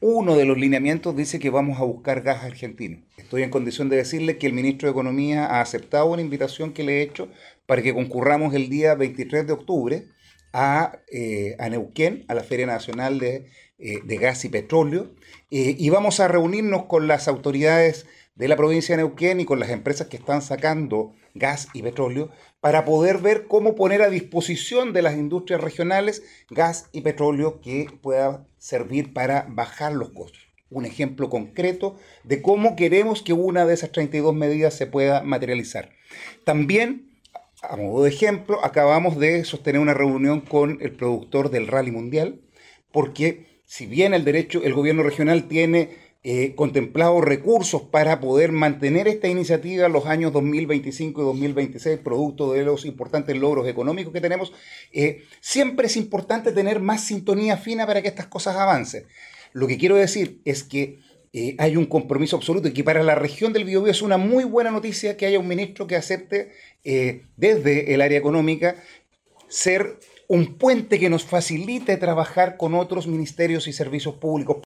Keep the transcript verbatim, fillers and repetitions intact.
uno de los lineamientos dice que vamos a buscar gas argentino. Estoy en condición de decirle que el ministro de Economía ha aceptado una invitación que le he hecho para que concurramos el día veintitrés de octubre a, eh, a Neuquén, a la Feria Nacional de, eh, de Gas y Petróleo, eh, y vamos a reunirnos con las autoridades de la provincia de Neuquén y con las empresas que están sacando gas y petróleo para poder ver cómo poner a disposición de las industrias regionales gas y petróleo que pueda servir para bajar los costos. Un ejemplo concreto de cómo queremos que una de esas treinta y dos medidas se pueda materializar. También, a modo de ejemplo, acabamos de sostener una reunión con el productor del Rally Mundial, porque si bien el derecho, el gobierno regional tiene Eh, contemplados recursos para poder mantener esta iniciativa en los años dos mil veinticinco y dos mil veintiséis, producto de los importantes logros económicos que tenemos, eh, siempre es importante tener más sintonía fina para que estas cosas avancen. Lo que quiero decir es que eh, hay un compromiso absoluto y que para la región del Biobío es una muy buena noticia que haya un ministro que acepte eh, desde el área económica ser un puente que nos facilite trabajar con otros ministerios y servicios públicos.